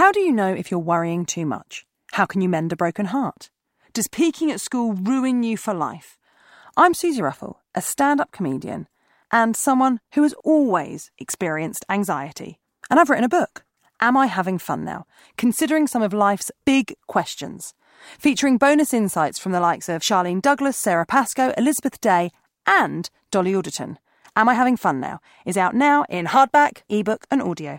How do you know if you're worrying too much? How can you mend a broken heart? Does peaking at school ruin you for life? I'm Susie Ruffle, a stand-up comedian and someone who has always experienced anxiety. And I've written a book, Am I Having Fun Now? Considering some of life's big questions. Featuring bonus insights from the likes of Charlene Douglas, Sarah Pascoe, Elizabeth Day and Dolly Alderton. Am I Having Fun Now? Is out now in hardback, ebook and audio.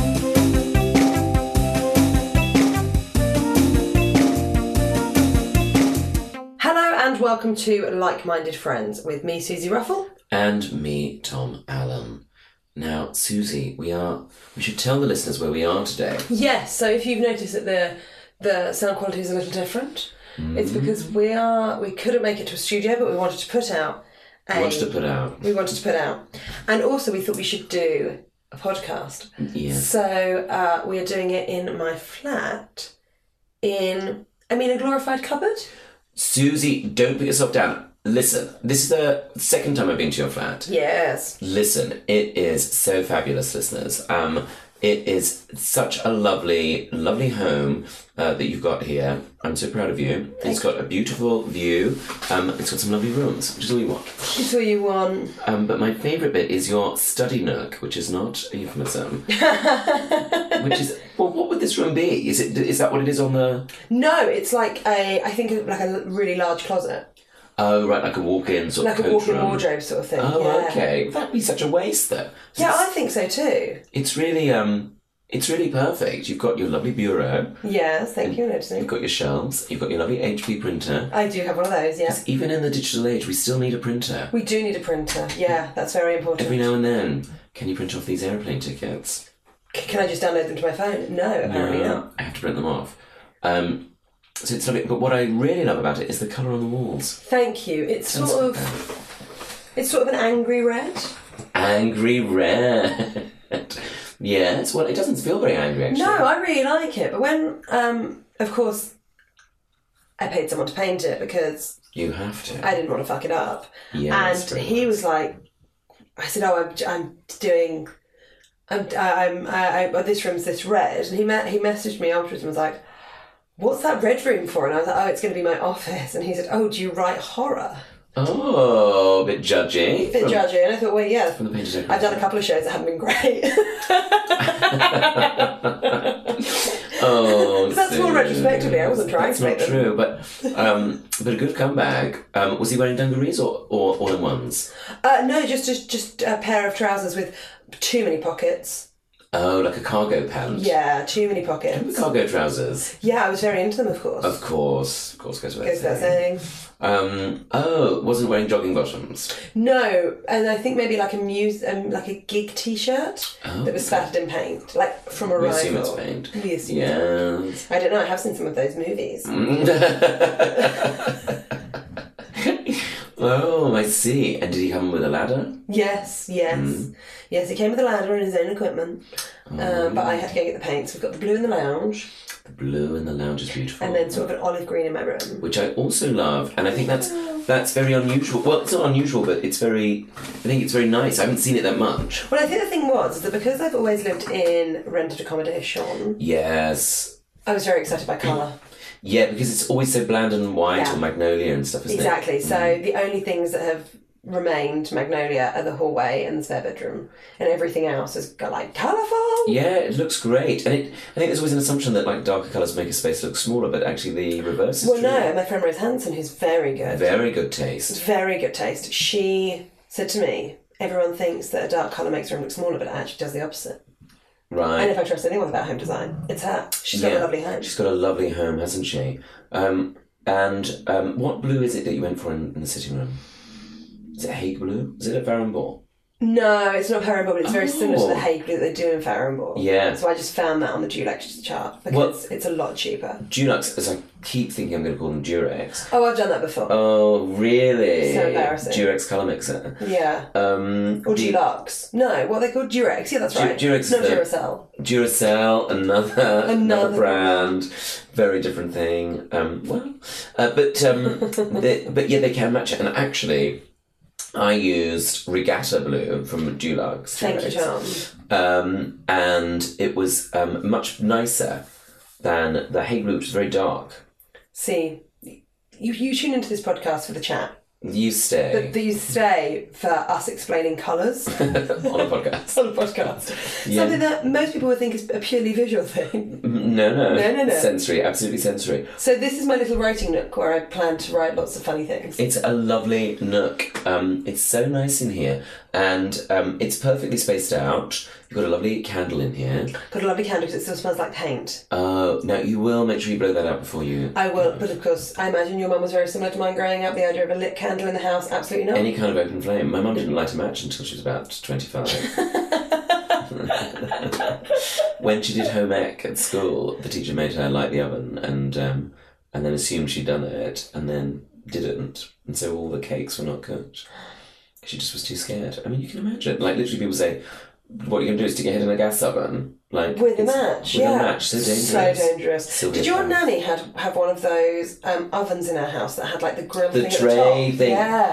Hello and welcome to Like-Minded Friends with me, Susie Ruffle. And me, Tom Allen. Now, Susie, we should tell the listeners where we are today. Yes, so if you've noticed that the sound quality is a little different, it's because we couldn't make it to a studio, but we wanted to put out. And also we thought we should do a podcast. Yeah. So we are doing it in my flat in a glorified cupboard. Susie, don't put yourself down. Listen, this is the second time I've been to your flat. Yes. Listen, it is so fabulous, listeners. It is such a lovely, lovely home that you've got here. I'm so proud of you. It's got a beautiful view. It's got some lovely rooms, which is all you want. It's all you want. But my favourite bit is your study nook, which is not a euphemism. Which is, well, what would this room be? Is that what it is on the... No, it's like a really large closet. Oh, right, like a walk-in sort of like a walk-in wardrobe sort of thing. Oh, yeah. Okay. That'd be such a waste, though. Yeah, I think so too. It's really perfect. You've got your lovely bureau. Yes, thank you for noticing. You've got your shelves. You've got your lovely HP printer. I do have one of those, yeah. Even in the digital age, we still need a printer. We do need a printer. Yeah, that's very important. Every now and then, can you print off these airplane tickets? Can I just download them to my phone? No, apparently not. I have to print them off. So it's lovely, but what I really love about it is the colour on the walls. Thank you. It's sort of an angry red. Angry red. Yes. Well, it doesn't feel very angry, actually. No, I really like it. But when, of course, I paid someone to paint it because you have to. I didn't want to fuck it up. Yes. And he was like, I said, "Oh, this room's this red," and he messaged me afterwards and was like, "What's that red room for?" And I was like, "Oh, it's going to be my office." And he said, "Oh, do you write horror?" Oh, a bit judgy. Judgy. And I thought, well, yeah, from the I've done a couple of shows that haven't been great. Oh, that's more retrospectively. I wasn't trying to make them. That's not true, but a good comeback. Was he wearing dungarees or all-in-ones? No, just a pair of trousers with too many pockets. Oh, like a cargo pant. Yeah, too many pockets. Cargo trousers. Yeah, I was very into them, of course. Of course, goes without saying. Wasn't wearing jogging bottoms. No, and I think maybe like a gig T-shirt that was spattered in paint, like from Arrival. We assume it's paint. Yes. I don't know. I have seen some of those movies. Oh, I see. And did he come with a ladder? Yes. Yes, he came with a ladder and his own equipment. But I had to go get the paints. We've got the blue in the lounge. The blue in the lounge is beautiful. And then sort of an olive green in my room. Which I also love. And I think that's very unusual. Well, it's not unusual, but I think it's very nice. I haven't seen it that much. Well, I think the thing was that because I've always lived in rented accommodation... Yes. I was very excited by colour. Yeah, because it's always so bland and white or magnolia and stuff, isn't it? Exactly. So the only things that have remained magnolia are the hallway and the spare bedroom, and everything else has got like colourful. Yeah, it looks great, and I think there's always an assumption that like darker colours make a space look smaller, but actually the reverse is true. Well, no, my friend Rose Hanson, who's very good. Very good taste. Very good taste. She said to me, everyone thinks that a dark colour makes a room look smaller, but it actually does the opposite. Right. And if I trust anyone about home design, it's her. She's got a lovely home. She's got a lovely home, hasn't she? And what blue is it that you went for in the sitting room? Is it Hague blue? Is it a Varambor? No, it's not Farrenball, but it's very similar to the Hague blue that they do in Farrenball. Yeah. So I just found that on the Dulux chart because it's a lot cheaper. Dulux, as I keep thinking I'm going to call them Durex. Oh, I've done that before. Oh, really? So embarrassing. Durex colour mixer. Yeah. Or Dulux. No, what are they called? Durex. Yeah, that's right. Durex. Not Duracell. Duracell, another brand. Very different thing. But yeah, they can match it. And actually... I used Regatta Blue from Dulux. Thank you, Tom. And it was much nicer than the Hay Blue, which was very dark. See, you tune into this podcast for the chat. You stay. But you stay for us explaining colours. On a podcast. On a podcast. Yeah. Something that most people would think is a purely visual thing. No. Sensory, absolutely sensory. So this is my little writing nook where I plan to write lots of funny things. It's a lovely nook. It's so nice in here. And it's perfectly spaced out. You've got a lovely candle in here. Got a lovely candle because it still smells like paint. Now, you will make sure you blow that out before you... I will, but of course, I imagine your mum was very similar to mine growing up. The idea of a lit candle in the house, absolutely not. Any kind of open flame. My mum didn't light a match until she was about 25. When she did home ec at school, the teacher made her light the oven and then assumed she'd done it and then didn't. And so all the cakes were not cooked. She just was too scared. I mean, you can imagine. Like, literally people say, what you're going to do is stick your head in a gas oven. Like, with a match, with a match, so dangerous. So dangerous. Sylvia Did your Plath. nanny have one of those ovens in her house that had like the grill The thing at tray the top? thing.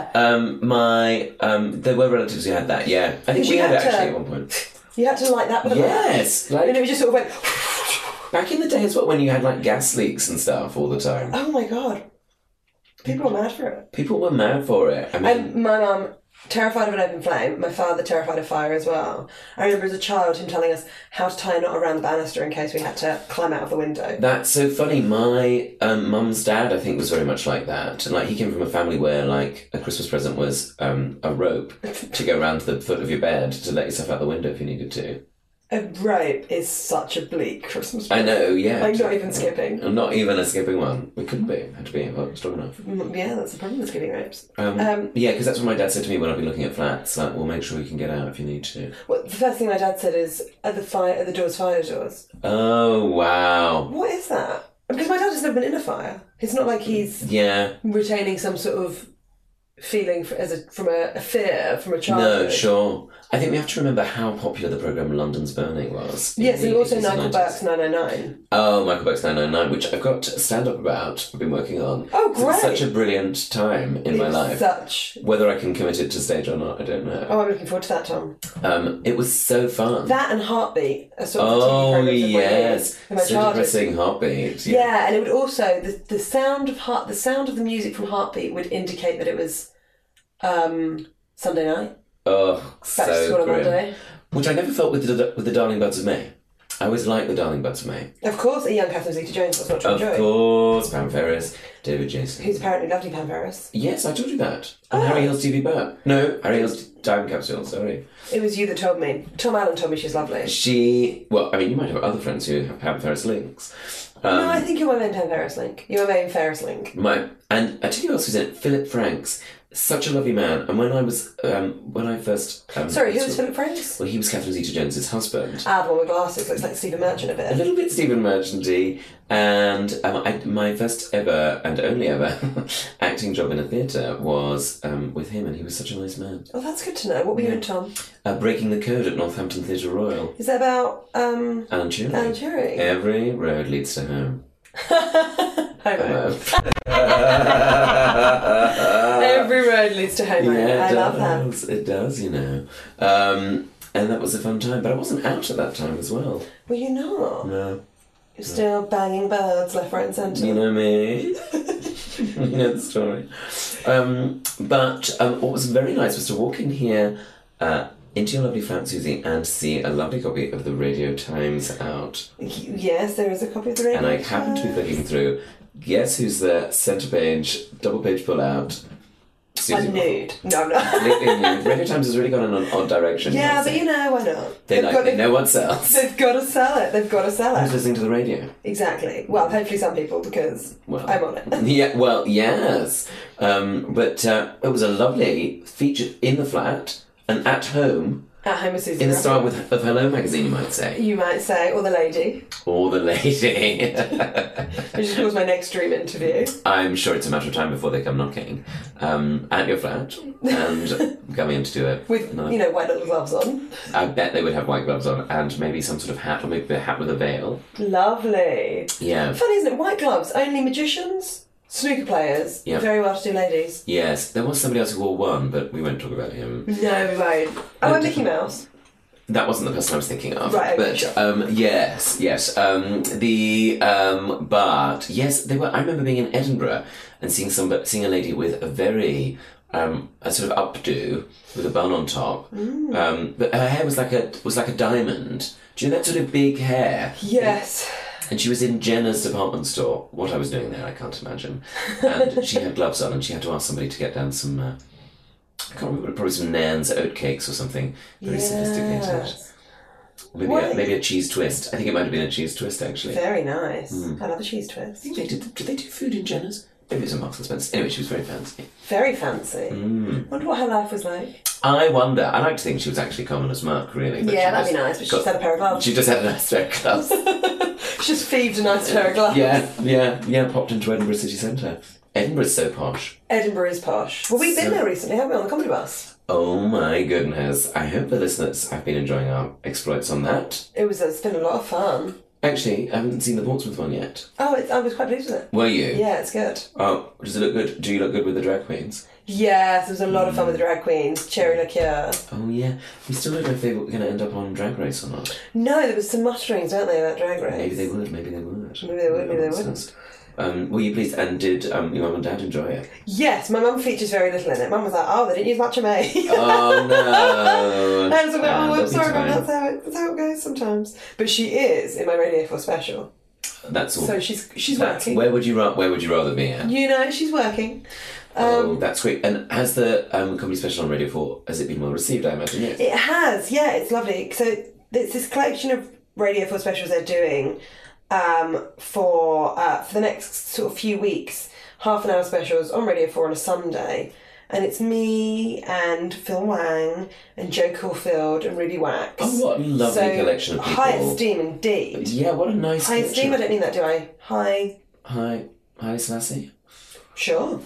Yeah. There were relatives who had that, yeah. I think Because we you had it had to- actually at one point. You had to light that with a match. Yes. Like, And it was just sort of went, back in the day as well, when you had like gas leaks and stuff all the time. oh my God. People were mad for it. People were mad for it. I mean, And my mum, terrified of an open flame. My father, terrified of fire as well. I remember as a child him telling us how to tie a knot around the banister in case we had to climb out of the window. that's so funny. My mum's dad, I think, was very much like that. And like, he came from a family where like a Christmas present was a rope to go around the foot of your bed to let yourself out the window if you needed to. A rope is such a bleak Christmas I present. know, yeah. Like, not even skipping. Not even a skipping one. We couldn't be. Had to be strong enough. Yeah, that's the problem with skipping ropes. Yeah, because that's what my dad said to me when I've been looking at flats. Like, well, make sure you can get out if you need to. Well, the first thing my dad said is, are the doors fire doors? Oh, wow. What is that? Because my dad has never been in a fire. It's not like he's Yeah. retaining some sort of feeling from a fear from a childhood. No, sure. I think we have to remember how popular the programme London's Burning was. Yes, in and the also 80s Michael and Burke's 90s. 909. Oh, Michael Burke's 909, which I've got a stand-up about, I've been working on. Oh, It's great. such a brilliant time in my life. Such. Whether I can commit it to stage or not, I don't know. Oh, I'm looking forward to that, Tom. It was so fun. That and Heartbeat are sort of the TV Oh, programs of my yes. youth, in my So childhood. depressing Heartbeat. Yeah, and it would also the sound of the music from Heartbeat would indicate that it was Sunday night. Oh, Back to so school on grim. Monday. Which I never felt with the Darling Buds of May. I always liked the Darling Buds of May. Of course, a young Catherine Zeta-Jones was not to Of enjoy. course, Pam Ferris, David Jason. Who's apparently lovely, Pam Ferris. Yes, I told you that. On Harry Hill's TV Burp. No, Harry Hill's Time Capsule, sorry. It was you that told me. Tom Allen told me she's lovely. Well, I mean, you might have other friends who have Pam Ferris links. No, I think you're my main Pam Ferris link. You're my main Ferris link. And I tell you who else was in it? Philip Franks. Such a lovely man. And when I first... Sorry, who was Philip Franks? Well, he was Catherine Zeta-Jones' husband. The one with glasses. Looks like Stephen Merchant a A bit. little bit Stephen Merchant-y. And my first ever and only ever acting job in a theatre was with him, and he was such a nice man. Oh, that's good to know. What were you in, Tom? Breaking the Code at Northampton Theatre Royal. Is that about Alan Turing. Alan Turing? Every road leads to home. Homo. Every road leads to Homo. Yeah, I love that. It does, you know. And that was a fun time. But I wasn't out at that time as well. Were you not? No. You're still banging birds left, right and centre. You know me. You know the story. But what was very nice was to walk in here into your lovely flat, Susie, and see a lovely copy of the Radio Times out. Yes, there is a copy of the Radio And I happened to be flicking through. Guess who's the centre page, double page pull out? Susie A nude. No, I'm not. Completely nude. Radio Times has really gone in an odd direction. Yeah, I'd but say. you know, why not? They know what sells. They've got to sell it. They've got to sell Who's it. listening to the radio? Exactly. Well, hopefully some people, because Well, I'm on it. Yeah, well, yes. But it was a lovely feature in the flat and at home, At home with Susie in the Russell. style of Hello magazine, you might say. You might say, or the lady, Or the lady. which is of course my next dream interview. I'm sure it's a matter of time before they come knocking at your flat and coming in to do it. With, white little gloves on. I bet they would have white gloves on and maybe some sort of hat, or maybe a hat with a veil. Lovely. Yeah. Funny, isn't it? White gloves, only magicians, snooker players, Yeah. very well-to-do ladies. Yes, there was somebody else who wore one, but we won't talk about him. No, we won't. Oh, and Mickey Mouse. That wasn't the person I was thinking of. Right, okay, but sure. yes. But yes, they were. I remember being in Edinburgh and seeing a lady with a very a sort of updo with a bun on top. But her hair was like a diamond. Do you know that sort of big hair? Yes. And she was in Jenna's department store. What I was doing there, I can't imagine. And she had gloves on, and she had to ask somebody to get down some. I can't remember, probably some Nan's oatcakes or something. Very sophisticated. Maybe a cheese twist. I think it might have been a cheese twist, actually. Very nice. I love a cheese twist. Did they do food in Jenna's? Maybe it was in Marks and Spencer. Anyway, she was very fancy. Very fancy. Wonder what her life was like. I wonder. I like to think she was actually common as muck, really. But Yeah, that'd be nice, but she just had a pair of gloves. She just had a nice pair of gloves. She just thieved a nice pair of gloves. Yeah, popped into Edinburgh city centre. Edinburgh's so posh. Edinburgh is posh. Well, we've been there recently, haven't we, on the comedy bus? Oh my goodness. I hope the listeners have been enjoying our exploits on that. It's been a lot of fun. Actually, I haven't seen the Portsmouth one yet. Oh, I was quite pleased with it. Were you? Yeah, it's good. Oh, does it look good? Do you look good with the drag queens? Yes, there was a lot of fun with the drag queens. Cherry Liqueur. Oh yeah. We still don't know if they were going to end up on Drag Race or not. No, there was some mutterings, weren't there, about Drag Race? Maybe they would, maybe they would. Maybe they would, maybe they wouldn't. Were you pleased? And did your mum and dad enjoy it? Yes, my mum features very little in it. Mum was like, oh, they didn't use much of me. Oh no! I was like, I'm sorry, Mum, that's that's how it goes sometimes. But she is in my Radio 4 special. That's all. So she's working. Where would you rather be at? You know, she's working. That's great. And has the comedy special on Radio 4, has it been well received, I imagine? Yes. It has, yeah, it's lovely. So it's this collection of Radio 4 specials they're doing for the next sort of few weeks, half-an-hour specials on Radio 4 on a Sunday. And it's me and Phil Wang and Joe Caulfield and Ruby Wax. Oh, what a lovely collection of people. High esteem indeed. Yeah, what a nice High esteem, I don't mean that, do I? Hi, Selassie. Sure.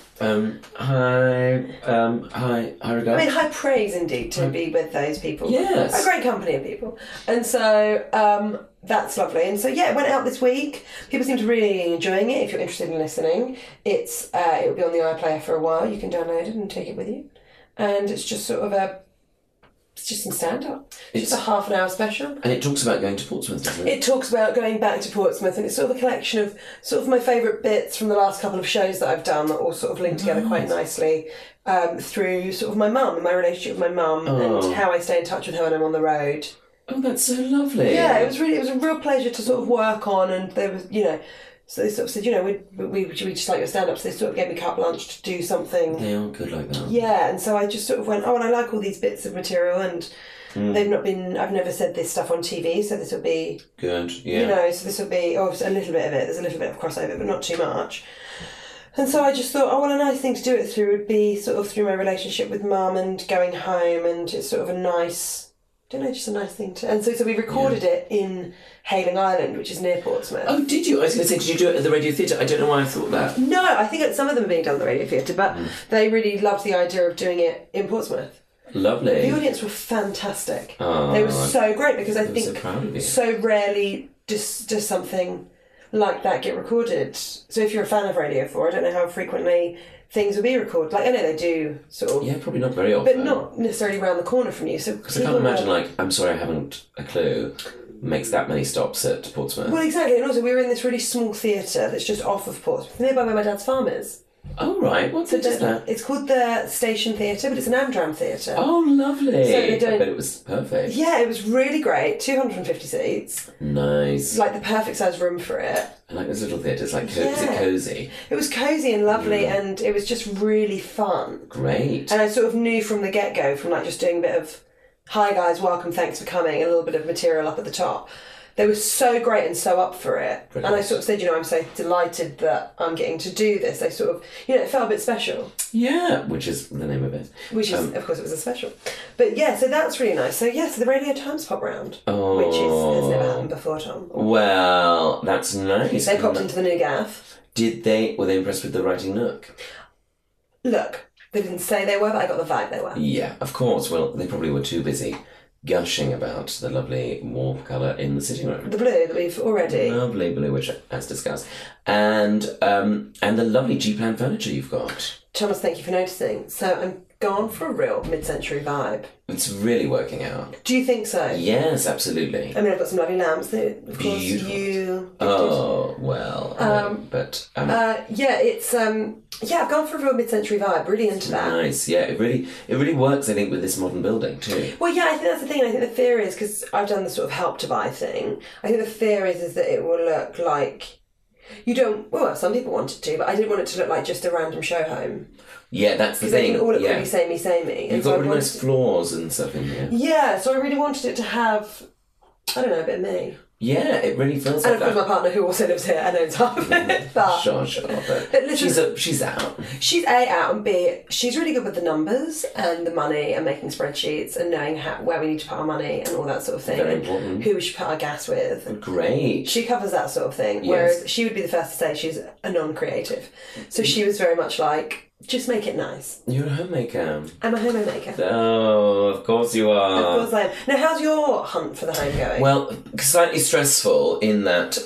Hi regard. I mean, high praise indeed to be with those people. Yes. A great company of people. And so that's lovely. And so, yeah, it went out this week. People seem to really be enjoying it. If you're interested in listening, it will be on the iPlayer for a while. You can download it and take it with you. And it's just sort of it's just some stand-up. It's just a half-an-hour special. And it talks about going to Portsmouth, doesn't it? It talks about going back to Portsmouth, and it's sort of a collection of sort of my favourite bits from the last couple of shows that I've done that all sort of link together quite nicely through sort of my mum and my relationship with my mum and how I stay in touch with her when I'm on the road. Oh, that's so lovely. Yeah, it was a real pleasure to sort of work on, and there was, so they sort of said, we just like your stand-up, so they sort of gave me carte blanche to do something. They are good like that. Yeah, and so I just sort of went, and I like all these bits of material, and I've never said this stuff on TV, so this will be... Good, yeah. So this will be, a little bit of it, there's a little bit of crossover, but not too much. And so I just thought, a nice thing to do it through would be sort of through my relationship with Mum and going home, and it's sort of a nice... just a nice thing to... And so we recorded it in Hayling Island, which is near Portsmouth. Oh, did you? I was going to say, did you do it at the Radio Theatre? I don't know why I thought that. No, I think some of them are being done at the Radio Theatre, but they really loved the idea of doing it in Portsmouth. Lovely. The audience were fantastic. Oh, they were so great, because I think so proud of you. so rarely does something like that get recorded. So if you're a fan of Radio 4, I don't know how frequently... things will be recorded. Like, I know they do, sort of... Yeah, probably not very often. But not necessarily around the corner from you. Because I can't imagine, I'm sorry, I haven't a clue, makes that many stops at Portsmouth. Well, exactly. And also, we were in this really small theatre that's just off of Portsmouth, nearby where my dad's farm is. Oh, right. What's it is that? It's called the Station Theatre, but it's an Amdram theatre. Oh, lovely. So they don't... I bet it was perfect. Yeah, it was really great. 250 seats. Nice. Like the perfect size room for it. I like those little theatres. Is it cosy? It was cosy and lovely, and it was just really fun. Great. And I sort of knew from the get-go, from just doing a bit of, hi guys, welcome, thanks for coming, a little bit of material up at the top. They were so great and so up for it. Brilliant. And I sort of said, I'm so delighted that I'm getting to do this. They sort of, it felt a bit special. Yeah, which is the name of it. Which is, of course, it was a special. But yeah, so that's really nice. So yes, the Radio Times pop round. Oh. Which has never happened before, Tom. Well, that's nice. They popped into the new gaff. Were they impressed with the writing nook? Look, they didn't say they were, but I got the vibe they were. Yeah, of course. Well, they probably were too busy gushing about the lovely wall colour in the sitting room. The blue that we've already. Lovely blue, which as discussed, and the lovely G-plan furniture you've got. Thomas, thank you for noticing. So I'm gone for a real mid-century vibe. It's really working out. Do you think so? Yes, absolutely. I mean, I've got some lovely lamps that, of course, Beautiful. you gifted. Oh well, but yeah, it's yeah, I've gone for a real mid-century vibe. Really into that. nice. Yeah, it really works. I think with this modern building too. Well, yeah, I think that's the thing. I think the fear is, because I've done the sort of help to buy thing. I think the fear is that it will look like you don't. Well, some people want it to, but I didn't want it to look like just a random show home. Yeah, that's the Because they thing. can all look yeah. really samey. You've got really nice floors and stuff in here. Yeah, so I really wanted it to have, I don't know, a bit of me. Yeah, it really feels And like of course, that. my partner, who also lives here and owns half of it. But Sure, But listen, she's out. she's A, out, and B, she's really good with the numbers and the money and making spreadsheets and knowing where we need to put our money and all that sort of thing. Very and important. who we should put our gas with. Great. She covers that sort of thing. Yes. Whereas she would be the first to say she's a non-creative. So she was very much like, just make it nice. You're a homemaker. I'm a homemaker. Oh, of course you are. Of course I am. Now, how's your hunt for the home going? Well, slightly stressful in that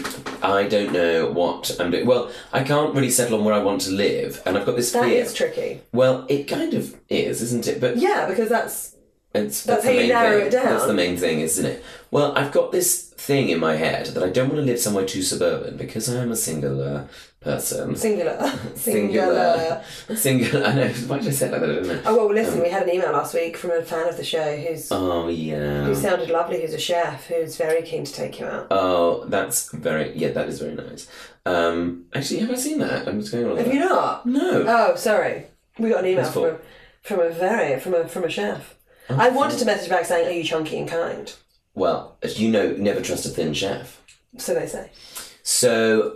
I don't know what I'm doing. Well, I can't really settle on where I want to live, and I've got this that fear. is tricky. Well, it kind of is, isn't it? But Yeah, because that's that's how the you main narrow thing. it down. That's the main thing, isn't it? Well, I've got this thing in my head that I don't want to live somewhere too suburban because I am a singular person. singular. Singular. I know. Why did I say it like that? I don't know. Oh, well, listen, we had an email last week from a fan of the show Oh yeah. who sounded lovely, who's a chef, who's very keen to take you out. Oh, that is very nice. Actually, have I seen that? I'm just going on. Have you not? No. Oh, sorry. We got an email Who's for? from a chef. Oh, I wanted to message back saying, "Are you chunky and kind?" Well, as you know, never trust a thin chef. So they say. So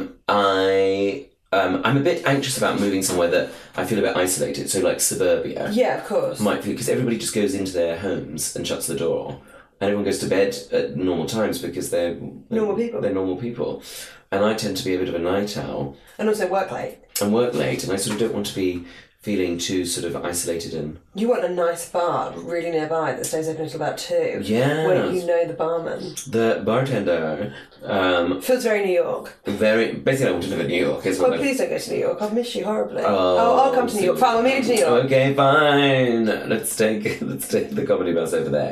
I'm a bit anxious about moving somewhere that I feel a bit isolated. So like suburbia. Yeah, of course. Might feel because everybody just goes into their homes and shuts the door, and everyone goes to bed at normal times because they're Normal people. They're normal people, and I tend to be a bit of a night owl And also work late. and work late, and I sort of don't want to be feeling too sort of isolated and You want a nice bar really nearby that stays open until about 2. Yes. Where you know the barman. the bartender. Feels very New York. Basically, I want to live in New York. Is what Oh, I- please don't go to New York. I've missed you horribly. Oh, I'll come to New York. Fine, we'll meet to New York. Okay, fine. Let's take the comedy bus over there.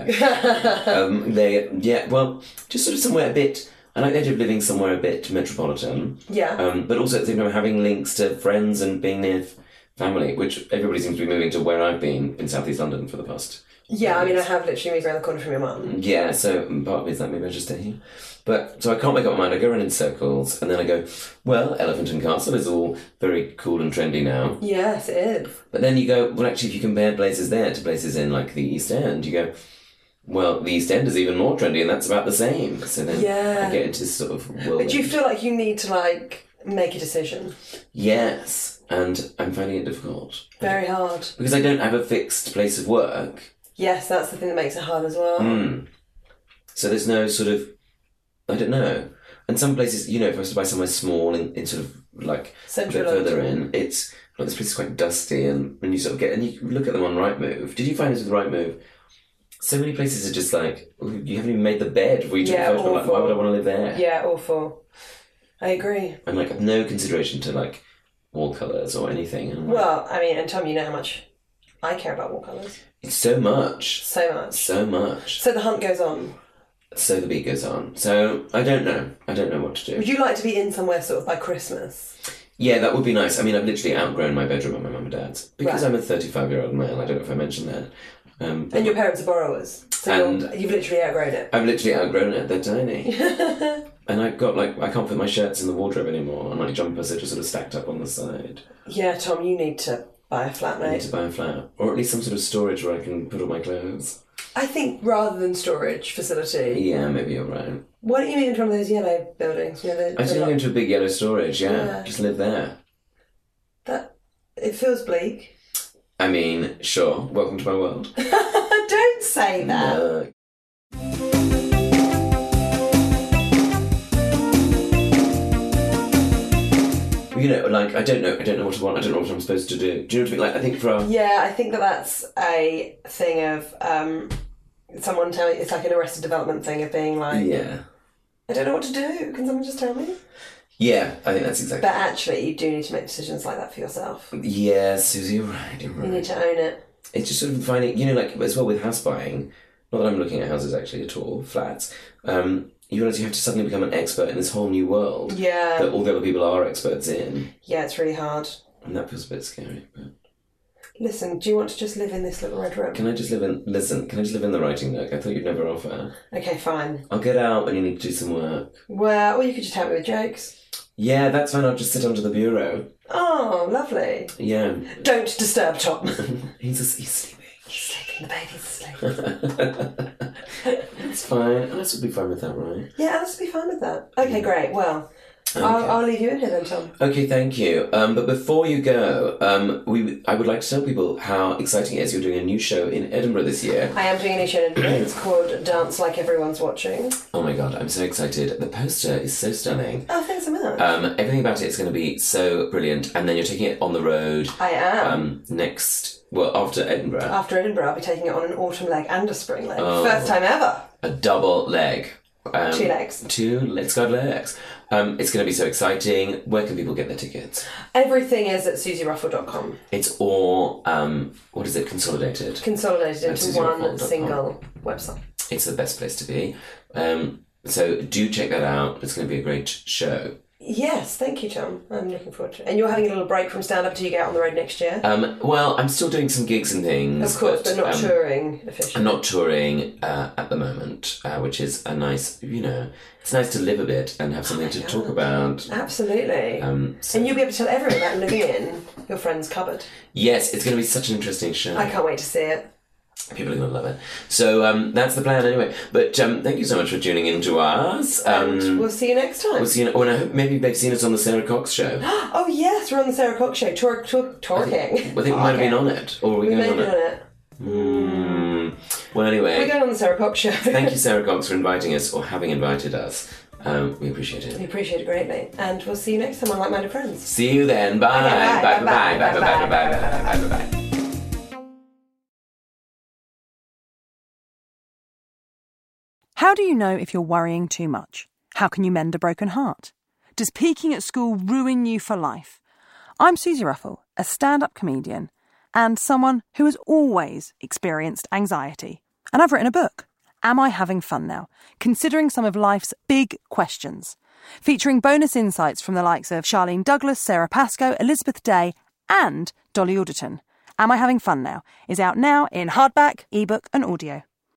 Just sort of somewhere a bit. I like the idea of living somewhere a bit metropolitan. Yeah. But also at the same time having links to friends and being near family, which everybody seems to be moving to where I've been in Southeast London for the past. Yeah, I mean, I have literally moved around the corner from your mum. Yeah, so part of me is like, maybe I should stay here. But, so I can't make up my mind. I go around in circles, and then I go, well, Elephant and Castle is all very cool and trendy now. Yes, it is. But then you go, well, actually, if you compare places there to places in, like, the East End, you go, well, the East End is even more trendy, and that's about the same. So then Yeah. I get into this sort of whirlwind. But do you feel like you need to, like, make a decision? Yes, and I'm finding it difficult. Very hard. Because I don't have a fixed place of work. Yes, that's the thing that makes it hard as well. So there's no sort of, I don't know. And some places, you know, if I was to buy somewhere small in sort of like Central a bit further London. in, it's like this place is quite dusty, and you sort of get, and you look at them on Rightmove. Did you find this with Rightmove? So many places are just like, you haven't even made the bed before you took Yeah, the photo. Like, why would I want to live there? Yeah, awful. I agree. And like no consideration to like wall colours or anything. And I'm like, Well, I mean, and Tom, you know how much I care about wall colours. it's so much. So much. So much. So the hunt goes on. So the beat goes on. So I don't know. I don't know what to do. Would you like to be in somewhere sort of by Christmas? Yeah, that would be nice. I mean, I've literally outgrown my bedroom at my mum and dad's. Because Right. I'm a 35-year-old man, I don't know if I mentioned that. And your parents are borrowers. So you've literally outgrown it. I've literally outgrown it, they're tiny. And I've got, like, I can't put my shirts in the wardrobe anymore, and my jumpers are just sort of stacked up on the side. Yeah, Tom, you need to buy a flat, I need mate. to buy a flat. Or at least some sort of storage where I can put all my clothes. I think rather than storage facility, Yeah, maybe you're right. why don't you move into one of those yellow buildings? You know, I just go into a big yellow storage, yeah. Just live there. that it feels bleak. I mean, sure, welcome to my world. Don't say that. You know, like, I don't know what I want, I don't know what I'm supposed to do. Do you know what I mean? Like, I think for our... Yeah, I think that's a thing of someone tell you, it's like an Arrested Development thing of being like, Yeah. I don't know what to do. Can someone just tell me? Yeah, I think that's exactly. But actually, you do need to make decisions like that for yourself. Yeah, Susie, you're right. You need to own it. It's just sort of finding, like, as well with house buying, not that I'm looking at houses actually at all, flats, you realise you have to suddenly become an expert in this whole new world. Yeah. That all the other people are experts in. Yeah, it's really hard. And that feels a bit scary, but... Listen, do you want to just live in this little red room? Can I just live in the writing nook? I thought you'd never offer. Okay, fine. I'll get out when you need to do some work. Well, or you could just help me with jokes. Yeah, that's fine. I'll just sit under the bureau. Oh, lovely. Yeah. Don't disturb Tom. He's sleeping. He's sleeping. The baby's asleep. It's fine. Alice would be fine with that, right? Yeah, Alice would be fine with that. Okay, great. Well, okay. I'll leave you in here then, Tom. Okay, thank you. But before you go, I would like to tell people how exciting it is. You're doing a new show in Edinburgh this year. I am doing a new show in Edinburgh. It's called Dance Like Everyone's Watching. Oh my god, I'm so excited. The poster is so stunning. Oh, thanks so much. Everything about it is going to be so brilliant. And then you're taking it on the road. I am. After Edinburgh. After Edinburgh, I'll be taking it on an autumn leg and a spring leg. Oh. First time ever. A double leg. 2 legs. 2 legs, got legs. It's going to be so exciting. Where can people get their tickets? Everything is at susieruffle.com. It's all, consolidated? Consolidated into one single website. It's the best place to be. So do check that out. It's going to be a great show. Yes, thank you, Tom. I'm looking forward to it. And you're having a little break from stand-up till you get out on the road next year? Well, I'm still doing some gigs and things. Of course, but not touring officially. I'm not touring at the moment, which is a nice, it's nice to live a bit and have something to talk about. Absolutely. And you'll be able to tell everyone about living in your friend's cupboard. Yes, it's going to be such an interesting show. I can't wait to see it. People are going to love it. So that's the plan anyway. But thank you so much for tuning in to us. And we'll see you next time. We'll see you. And I hope maybe they've seen us on the Sarah Cox show. Oh yes, we're on the Sarah Cox show. Talking. I think we might have been on it. Or we may have been on it. Well, anyway. We're going on the Sarah Cox show. Thank you, Sarah Cox, for inviting us or having invited us. We appreciate it. We appreciate it greatly. And we'll see you next time on Like Minded Friends. See you then. Bye. Okay, bye. Bye. Bye. Bye. Bye. Bye. Bye. Bye. Bye. How do you know if you're worrying too much? How can you mend a broken heart? Does peaking at school ruin you for life? I'm Susie Ruffle, a stand-up comedian and someone who has always experienced anxiety. And I've written a book, Am I Having Fun Now? Considering some of life's big questions. Featuring bonus insights from the likes of Charlene Douglas, Sarah Pascoe, Elizabeth Day and Dolly Alderton. Am I Having Fun Now? Is out now in hardback, ebook and audio.